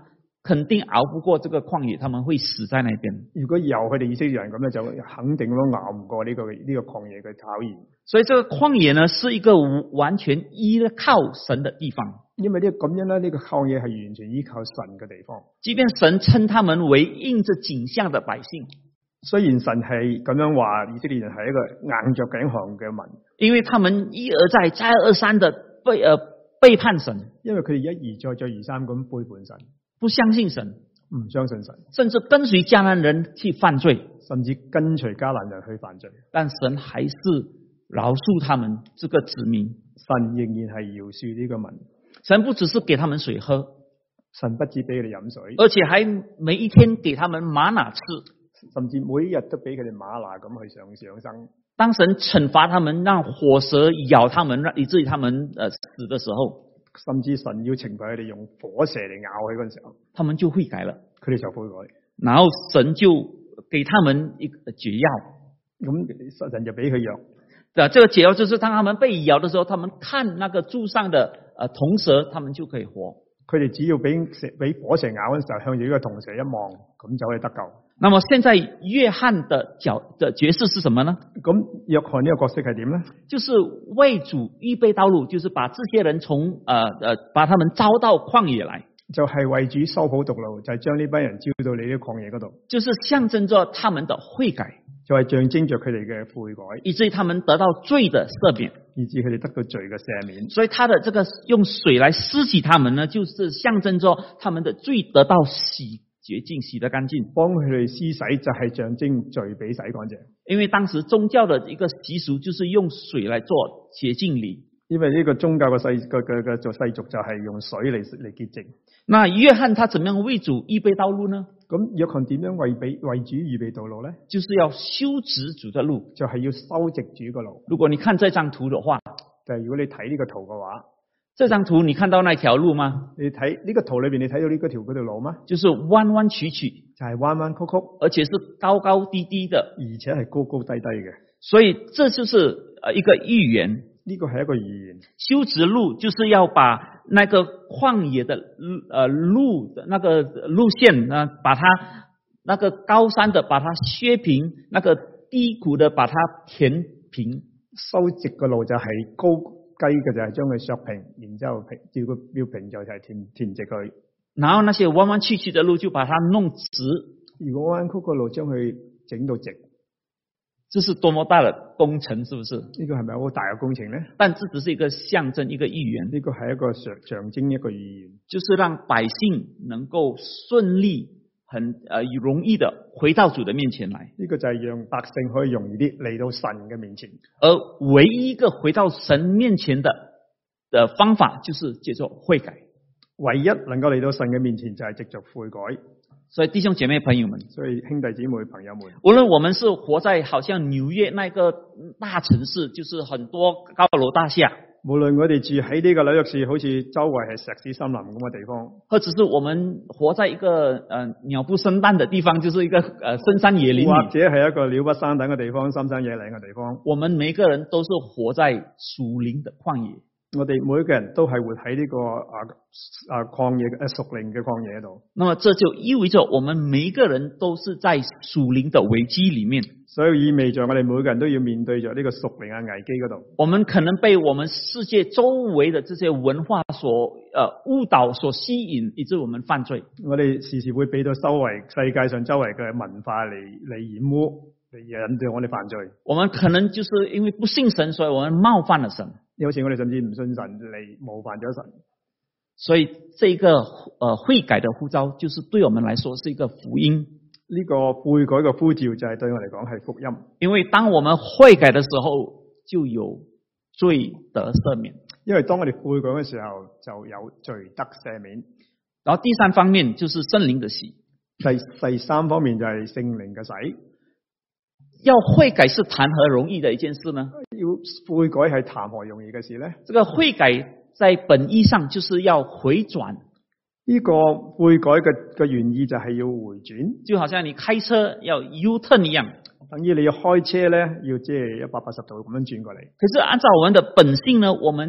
Speaker 3: 肯定熬不過這個曠野，他們會死在那邊。
Speaker 2: 如果由佢哋以色列人咁咧，就肯定都熬唔過呢個曠野嘅考驗。
Speaker 3: 所以這個曠野呢，是一個完全依靠神的地方。
Speaker 2: 因為咁樣咧，呢個曠野係完全依靠神嘅地方。
Speaker 3: 即便神稱他們為印着景象的百姓，
Speaker 2: 雖然神係咁樣話，以色列人係一個硬着頸項嘅民，
Speaker 3: 因為他們一而再、再而三的背叛神，
Speaker 2: 因為佢哋一而再、再而三咁背叛神，
Speaker 3: 不相信神，
Speaker 2: 唔相信神，
Speaker 3: 甚至跟隨迦南人去犯罪，
Speaker 2: 甚至跟隨迦南人去犯罪。
Speaker 3: 但神還是饒恕他們這個子民，
Speaker 2: 神仍然係饒恕呢個民。
Speaker 3: 神不只是給他們水喝，
Speaker 2: 神不止俾佢哋飲水，
Speaker 3: 而且還每一天給他們嗎哪吃，
Speaker 2: 甚至每一日都俾佢哋嗎哪咁去上生。
Speaker 3: 當神懲罰他們，讓火蛇咬他們，以至於他們死的時候，
Speaker 2: 甚至神要懲罰佢哋用火蛇嚟咬佢嗰陣時候，
Speaker 3: 他們就悔改了，
Speaker 2: 佢哋就悔改，
Speaker 3: 然後神就給他們一個解藥，
Speaker 2: 咁神就俾佢藥。
Speaker 3: 這個解藥就是當他們被咬的時候，他們看那個柱上的銅蛇，他們就可以活。
Speaker 2: 佢哋只要俾火蛇咬嗰陣時候，向住呢個銅蛇一望，咁就可以得救。
Speaker 3: 那麼現在約翰的角色是什麼呢？
Speaker 2: 咁約翰呢個角色係點呢？
Speaker 3: 就是為主預備道路，就是把這些人把他們招到曠野來，
Speaker 2: 就係為主修補道路，就係將呢班人招到你啲曠野嗰度，
Speaker 3: 就是象徵着他們的悔改，
Speaker 2: 就係象徵着佢哋嘅悔改，
Speaker 3: 以至於他們得到罪的赦免，
Speaker 2: 以至佢哋得到罪嘅赦免。
Speaker 3: 所以他的這個用水來施洗他們呢，就是象徵着他們的罪得到洗潔淨，洗得乾淨。
Speaker 2: 幫佢哋施洗就係象徵罪俾洗乾淨。因
Speaker 3: 為當時宗教的一個習俗就是用水來做潔淨禮，
Speaker 2: 因為呢個宗教嘅做世俗就係用水嚟潔淨。
Speaker 3: 那約翰他怎麼樣為主預備道路呢？
Speaker 2: 咁約翰點樣為主預備道路呢？
Speaker 3: 就是要修直主的路，
Speaker 2: 就係要修直主嘅路。
Speaker 3: 如果你看這張圖的話，
Speaker 2: 就係如果你睇呢個圖嘅話，
Speaker 3: 這張圖你看到那條路嗎？
Speaker 2: 你睇呢個圖裏邊，你睇到呢嗰條路嗎？
Speaker 3: 就是彎彎曲曲，
Speaker 2: 就係彎彎曲曲，
Speaker 3: 而且是高高低低的，
Speaker 2: 而且係高高低低嘅。
Speaker 3: 所以這就是一個預言。
Speaker 2: 呢個係一個預言。
Speaker 3: 修直路就是要把那個曠野的路的那個路線呢，把它那個高山的把它削平，那個低谷的把它填平。
Speaker 2: 修直嘅路就係高低嘅就係將佢削平，然之後照個標平就係填直佢。
Speaker 3: 然後那些彎彎曲曲的路就把它弄直。
Speaker 2: 如果彎曲個路將佢整到直，
Speaker 3: 這是多麼大的工程，是不是？
Speaker 2: 呢個係咪好大嘅工程呢？
Speaker 3: 但這只是一個象徵，一個預言。
Speaker 2: 呢個係一個象徵，一個預言，
Speaker 3: 就是讓百姓能夠順利、容易的回到主的面前來。
Speaker 2: 呢個就係讓百姓可以容易啲嚟到神嘅面前。
Speaker 3: 而唯一一個回到神面前的方法，就是藉着悔改。
Speaker 2: 唯一能夠嚟到神嘅面前，就係藉着悔改。
Speaker 3: 所以弟兄姐妹朋友們，
Speaker 2: 所以兄弟姊妹朋友們，
Speaker 3: 無論我們是活在好像紐約那個大城市，就是很多高樓大廈，
Speaker 2: 無論我哋住喺呢個紐約市，好似周圍係石屎森林咁嘅地方，
Speaker 3: 或者是我們活在一個鳥不生蛋的地方，就是一個深山野林，
Speaker 2: 或者係一個鳥不生蛋嘅地方，深山野嶺嘅地方，
Speaker 3: 我們每個人都是活在屬靈的曠野。
Speaker 2: 我哋每一個人都係活喺呢個曠野屬靈嘅曠野度。
Speaker 3: 那麼這就意味着我們每一個人都是在屬靈的危機裏面。
Speaker 2: 所以意味着我哋每個人都要面對着呢個屬靈嘅危機嗰度。
Speaker 3: 我們可能被我們世界周圍的這些文化所誤導、所吸引，以致我們犯罪。
Speaker 2: 我哋時時會俾到世界上周圍嘅文化嚟染污，嚟引導我哋犯罪。
Speaker 3: 我們可能就是因為不信神，所以我們冒犯了神。
Speaker 2: 有時我哋甚至唔信神嚟冒犯咗神。
Speaker 3: 所以這個悔改的呼召，就是對我們來說是一個福音。
Speaker 2: 呢個悔改嘅呼召就係對我嚟講係福音。因為
Speaker 3: 當我們悔改的時候，就有罪得赦免。
Speaker 2: 因為當我哋悔改嘅時候，就有罪得赦免。
Speaker 3: 然後第三方面就是聖靈的洗。
Speaker 2: 第三方面就係聖靈嘅洗。
Speaker 3: 要悔改是談何容易的一件事呢？
Speaker 2: 要悔改係談何容易嘅事呢？
Speaker 3: 這個悔改在本意上就是要回轉。
Speaker 2: 呢個悔改嘅原意就係要回轉，
Speaker 3: 就好像你開車要 U-turn 一樣。
Speaker 2: 等於你要開車咧，要即係180度咁樣轉過嚟。
Speaker 3: 可是按照我們的本性呢，我們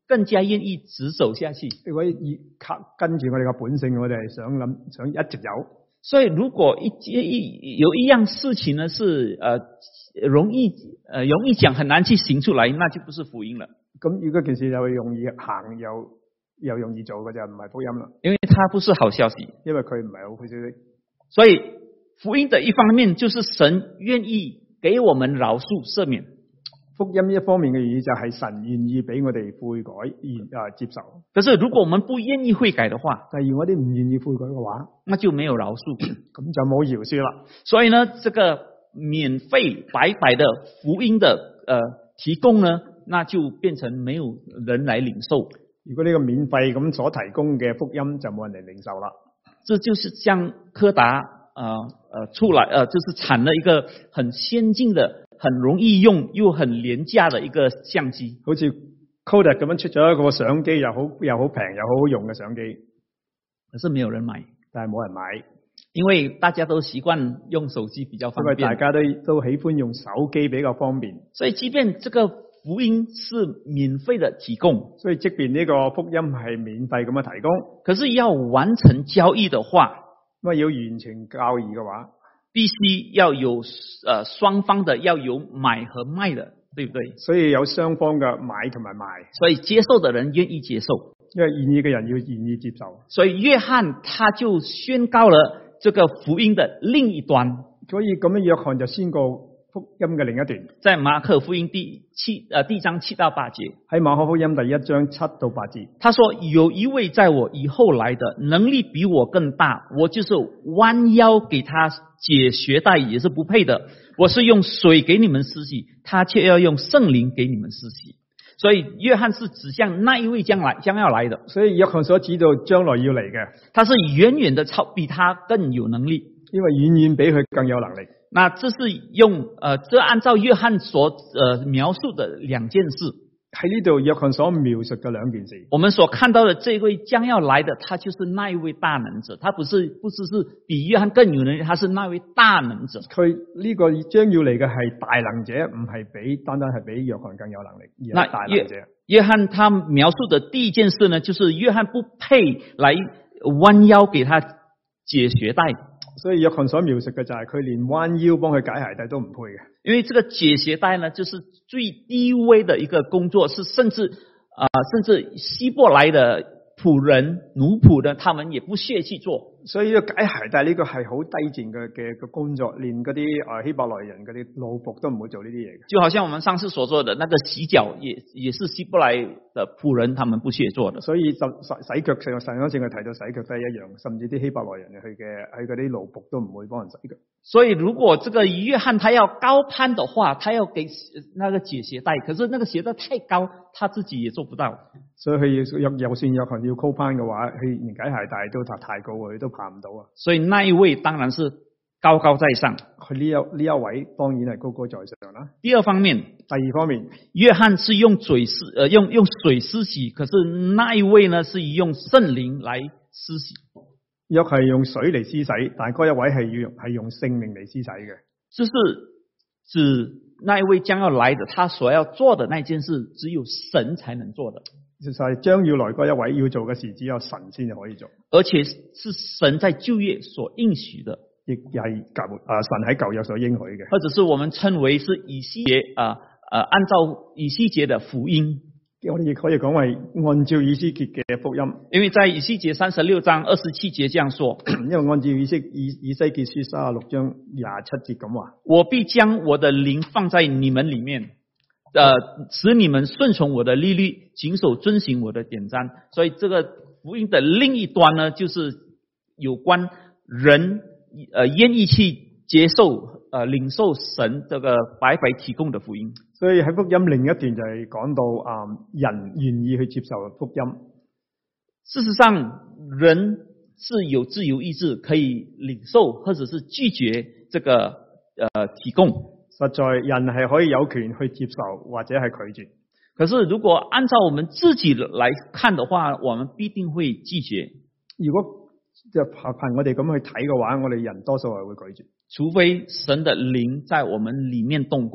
Speaker 3: 更加愿意直走下去。
Speaker 2: 如果跟住我哋嘅本性，我哋係想一直有。
Speaker 3: 所以如果有一样事情呢是容易讲很难去行出来，那就不是福音了。
Speaker 2: 咁如果件事又容易行又容易做嘅就唔係福音啦。
Speaker 3: 因为它不是好消息，
Speaker 2: 因為佢唔係好消息。
Speaker 3: 所以福音的一方面就是神愿意给我们饶恕赦免。
Speaker 2: 福音一方面嘅意義就係神願意俾我哋悔改接受。
Speaker 3: 可是如果我们不愿意悔改的話，
Speaker 2: 但係如果我哋唔願意悔改嘅話，
Speaker 3: 那就沒有饒恕，
Speaker 2: 咁就冇饒恕啦。
Speaker 3: 所以呢，這個免費白白的福音的提供呢，那就變成沒有人來領受。
Speaker 2: 如果呢個免費咁所提供嘅福音就冇人嚟領受啦。
Speaker 3: 這就是像柯達出來就是產了一個很先進的、很容易用又很廉價的一個相機，
Speaker 2: 好似 Kodak 咁樣出咗一個相機，又好平又好用嘅相機，
Speaker 3: 可是沒有人買，
Speaker 2: 但係冇人買，
Speaker 3: 因為大家都習慣用手機比較方便，
Speaker 2: 因為大家都喜歡用手機比較方便，
Speaker 3: 所以即便這個福音是免費的提供，
Speaker 2: 所以即便呢個福音係免費咁樣提供，
Speaker 3: 可是要完成交易的話，
Speaker 2: 咁要完成交易嘅話，
Speaker 3: 必須要有雙方的要有買和賣的，對不對？
Speaker 2: 所以有雙方嘅買同埋賣，
Speaker 3: 所以接受的人願意接受，
Speaker 2: 因為願意嘅人要願意接受。
Speaker 3: 所以約翰他就宣告了這個福音的另一端。
Speaker 2: 所以咁樣約翰就宣告福音嘅另一段，
Speaker 3: 在馬可福音第章7到8節，
Speaker 2: 喺馬可福音第1章7到8節，
Speaker 3: 他說有一位在我以後來的，能力比我更大，我就是彎腰給他解鞋帶也是不配的。我是用水給你們施洗，他卻要用聖靈給你們施洗。所以約翰是指向那一位將要來的，
Speaker 2: 所以約翰所指到將來要嚟嘅，
Speaker 3: 他是遠遠的比他更有能力，
Speaker 2: 因為遠遠比佢更有能力。
Speaker 3: 那這是用這按照約翰所描述的兩件事。
Speaker 2: 喺呢度約翰所描述嘅兩件事，
Speaker 3: 我們所看到的這位將要來的，他就是那一位大能者，他不是比約翰更有能力，他是那位大能者。
Speaker 2: 佢呢個將要嚟嘅係大能者，唔係單單係比約翰更有能力，而係大能者。
Speaker 3: 約翰他描述的第一件事呢，就是約翰不配來彎腰給他解鞋帶。
Speaker 2: 所以約翰所描述嘅就係佢連彎腰幫佢解鞋帶都唔配嘅。
Speaker 3: 因為這個解鞋帶呢，就是最低微的一個工作，是甚至希伯來的僕人奴僕的，他們也不屑去做。所以呢個解鞋帶呢個係好低賤嘅工作，連嗰啲希伯來人嗰啲奴僕都唔會做呢啲嘢嘅。就好像我們上次所做的那個洗腳，也是希伯來的僕人，他們不屑做的。所以洗腳上一次我提到洗腳都係一樣，甚至啲希伯來人佢嗰啲奴僕都唔會幫人洗腳。所以如果這個約翰他要高攀的話，他要給那個解鞋帶，可是那個鞋帶太高，他自己也做不到。所以佢有算約翰要高攀嘅話，佢連解鞋帶都太高，佢都爬唔到啊。所以那一位當然是高高在上，佢呢一位當然係高高在上啦。第二方面，約翰是用水施洗，可是那一位呢是用聖靈來施洗。約係用水嚟施洗，但係嗰一位係用聖靈嚟施洗嘅。就是指那一位將要來的，他所要做的那件事，只有神才能做的。就係將要來嗰一位要做嘅事，只有神先至可以做。而且是神在舊約所應許的，亦係神喺舊約所應許嘅，或者是我們稱為是以西結按照以西結的福音。我哋亦可以講為按照以西結嘅福音，因為在以西結36章27節這樣說，因為按照以西結書36章27節咁話，我必將我的靈放在你們裡面，使你們順從我的律例，謹守遵行我的典章。所以這個福音的另一端呢，就是有關人願意去接受領受神這個白白提供的福音。所以喺福音另一段就係講到人願意去接受福音。事實上，人是有自由意志，可以領受或者是拒絕這個提供。實在人係可以有權去接受或者係拒絕。可是如果按照我們自己來看的話，我們必定會拒絕。如果就憑我哋咁去睇嘅話，我哋人多數係會拒絕，除非神的靈在我們裡面動工。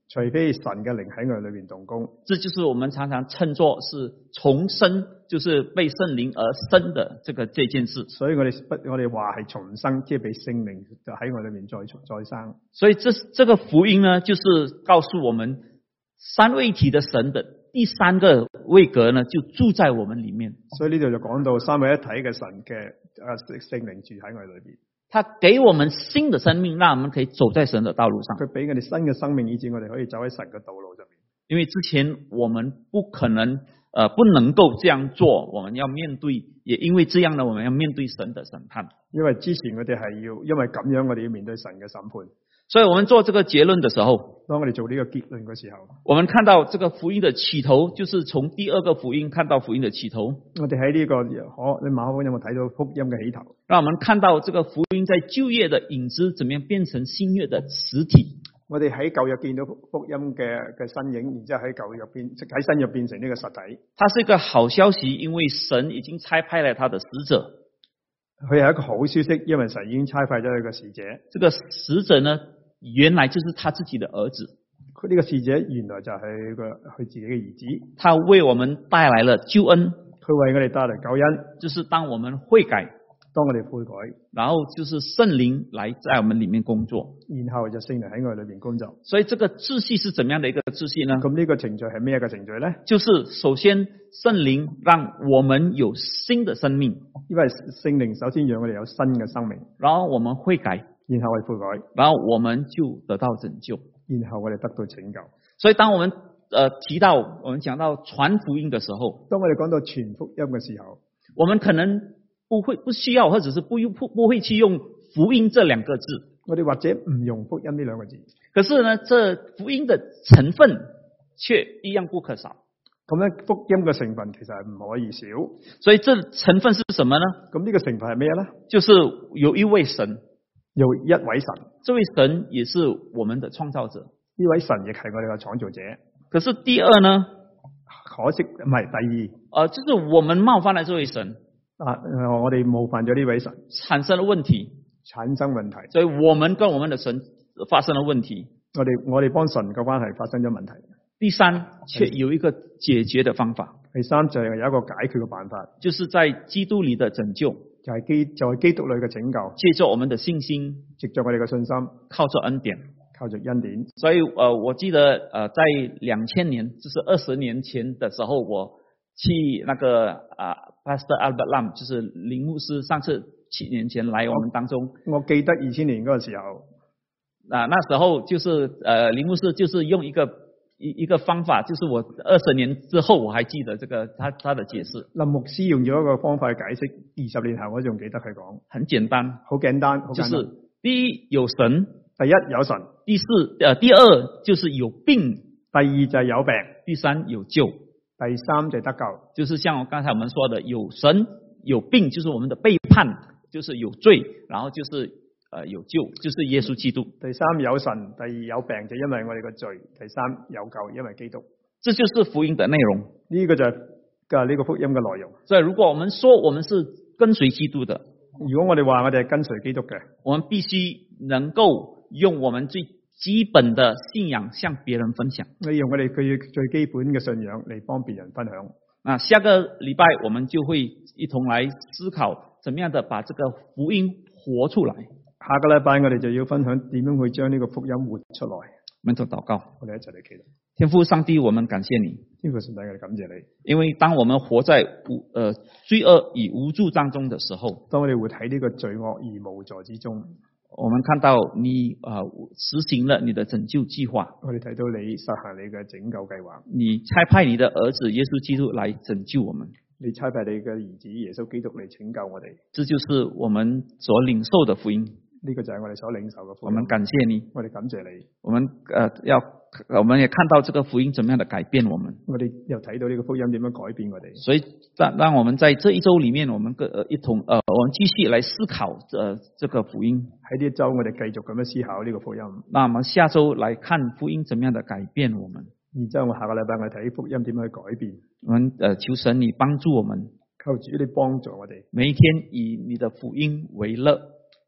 Speaker 2: 除非神嘅靈喺我哋裏邊動工。
Speaker 3: 這就是我們常常稱作是重生，就是被聖靈而生的這件事。
Speaker 2: 所以我哋話係重生，即係被聖靈就喺我裏面再生。
Speaker 3: 所以這個福音呢，就是告訴我們三位一體的神的第三個位格呢，就住在我們裏面。
Speaker 2: 所以呢度就講到三位一體嘅神嘅聖靈住喺我哋裏邊。
Speaker 3: 他給我們新的生命，讓我們可以走在神的道路上。
Speaker 2: 佢俾我哋新嘅生命，以致我哋可以走喺神嘅道路上面。
Speaker 3: 因為之前我們不能夠這樣做，我們要面對，也因為這樣呢，我們要面對神的審判。
Speaker 2: 因為之前我哋係因為咁樣，我哋要面對神嘅審判。
Speaker 3: 所以我們做這個結論的時候，
Speaker 2: 當我哋做呢個結論嘅時候，
Speaker 3: 我們看到這個福音的起頭，就是從第二個福音看到福音的起頭。
Speaker 2: 我哋喺呢個你馬可福音有冇睇到福音嘅起頭？
Speaker 3: 讓我們看到這個福音在舊約的影子，怎麼樣變成新約的實體。
Speaker 2: 我哋喺舊約見到福音嘅身影，然之後喺新約變成呢個實體。
Speaker 3: 它是一個好消息，因為神已經差派了他的使者。
Speaker 2: 佢係一個好消息，因為神已經差派咗佢個使者。
Speaker 3: 這個使者呢，原來就是他自己的兒子。
Speaker 2: 佢呢個使者原來就係佢自己嘅兒子。
Speaker 3: 他為我們帶來了救恩。
Speaker 2: 佢為我哋帶來救恩，
Speaker 3: 就是當我們悔改，
Speaker 2: 當我哋悔改，
Speaker 3: 然後就是聖靈來在我們裏面工作，
Speaker 2: 然後就聖靈喺我哋裏面工作。
Speaker 3: 所以這個秩序是怎麼樣的一個秩序呢？
Speaker 2: 咁呢個程序係咩嘅程序呢？
Speaker 3: 就是首先聖靈讓我們有新的生命，
Speaker 2: 因為聖靈首先讓我哋有新嘅生命，
Speaker 3: 然後我們悔改，
Speaker 2: 然後我哋悔改，
Speaker 3: 然後我們就得到拯救，
Speaker 2: 然後我哋得到拯救。
Speaker 3: 所以當我們我們講到傳福音的時候，
Speaker 2: 當我哋講到傳福音嘅時候，
Speaker 3: 我們可能不需要，或者是不會去用福音這兩個字。
Speaker 2: 我哋或者唔用福音呢兩個字。
Speaker 3: 可是呢，這福音的成分卻一樣不可少。
Speaker 2: 咁咧，福音嘅成分其實係唔可以少。
Speaker 3: 所以這成分是什麼呢？
Speaker 2: 咁呢個成分係咩咧？
Speaker 3: 就是有一位神，
Speaker 2: 有一位神。
Speaker 3: 這位神也是我們的創造者。
Speaker 2: 呢位神亦係我哋嘅創造者。
Speaker 3: 可是第二呢？
Speaker 2: 可惜唔係第二。
Speaker 3: 就是我們冒犯了這位神。
Speaker 2: 我哋冒犯咗呢位神，
Speaker 3: 產生了問題。
Speaker 2: 所
Speaker 3: 以我們跟我們的神發生了問題。
Speaker 2: 我哋幫神嘅關係發生咗問題。
Speaker 3: 第三，卻有一個解決的方法。
Speaker 2: 第三就係有一個解決嘅辦法，
Speaker 3: 就是在基督裏的拯救，
Speaker 2: 就係基督裏嘅拯救，
Speaker 3: 借着我們的信心，
Speaker 2: 藉着我哋嘅信心，
Speaker 3: 靠着恩典。
Speaker 2: 所
Speaker 3: 以我記得在2000年，就是20年前的時候，我去那個Pastor Albert Lam， 就是林牧師上次7年前來我們當中。
Speaker 2: 我記得2000年嗰個時候，
Speaker 3: 那時候就是林牧師就是用一個方法，就是我20年之後我還記得這個他的解釋。
Speaker 2: 林牧師用咗一個方法去解釋，20年後我仲記得佢講，
Speaker 3: 很簡單，
Speaker 2: 好簡單，
Speaker 3: 就是第一有神，
Speaker 2: 第一有神，
Speaker 3: 第二就是有病，
Speaker 2: 第二就係有病，
Speaker 3: 第三有救，
Speaker 2: 第三就係得救。
Speaker 3: 就是像剛才我們說的，有神有病，就是我們的背叛，就是有罪，然後就是有救，就是耶穌基督。
Speaker 2: 第三有神，第二有病，就因為我哋嘅罪；第三有救，因為基督。
Speaker 3: 這就是福音的內容。
Speaker 2: 呢個就係呢個福音嘅內容。
Speaker 3: 所以如果我們說我們是跟隨基督的，
Speaker 2: 如果我哋話我哋係跟隨基督嘅，
Speaker 3: 我們必須能夠用我們最基本的信仰向別人分享。
Speaker 2: 你用我哋最基本嘅信仰嚟幫別人分享。
Speaker 3: 下個禮拜我們就會一同來思考，怎麼樣的把這個福音活出來。
Speaker 2: 下個禮拜我哋就要分享點樣去將呢個福音活出來。
Speaker 3: 我們做禱告，
Speaker 2: 我哋一齊嚟祈禱。
Speaker 3: 天父上帝，我們感謝你。
Speaker 2: 天父上帝，我哋感謝你。
Speaker 3: 因為當我們活在罪惡與無助當中的時候，
Speaker 2: 當我哋活喺呢個罪惡而無助之中，
Speaker 3: 我們看到你實行了你的拯救計劃。
Speaker 2: 我哋睇到你實行你嘅拯救計劃。
Speaker 3: 你差派你的兒子耶穌基督來拯救我們。
Speaker 2: 你差派你嘅兒子耶穌基督嚟拯救我哋。
Speaker 3: 這就是我們所領受的福音。
Speaker 2: 呢個就係我哋所領受嘅福音。
Speaker 3: 我們感謝你，
Speaker 2: 我哋感謝你。
Speaker 3: 我們也看到這個福音怎麼樣的改變我們。
Speaker 2: 我哋又睇到呢個福音點樣改變我哋。
Speaker 3: 所以讓我們在這一周裏面，我們一同我們繼續來思考這個福音。
Speaker 2: 喺呢一周我哋繼續咁樣思考呢個福音。
Speaker 3: 那我們下周來看福音怎麼樣的改變我們。
Speaker 2: 然之後我下個禮拜我哋睇福音點樣去改變。
Speaker 3: 我們求神你幫助我們，
Speaker 2: 求主你幫助我哋，
Speaker 3: 每一天以你的福音為樂。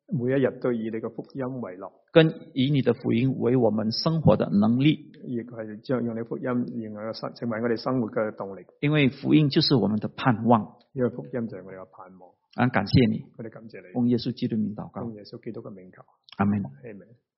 Speaker 2: 每一日都以你個福音為樂，
Speaker 3: 跟以你的福音為我們生活的能力，
Speaker 2: 亦係將用你福音成為我哋生活嘅動力。
Speaker 3: 因為福音就是我們的盼望。
Speaker 2: 因為福音就係我哋嘅盼望。
Speaker 3: 感謝你，
Speaker 2: 我哋感謝你，
Speaker 3: 奉耶穌基督名禱告，
Speaker 2: 奉耶穌基督嘅名求，
Speaker 3: 阿門。
Speaker 2: 阿門。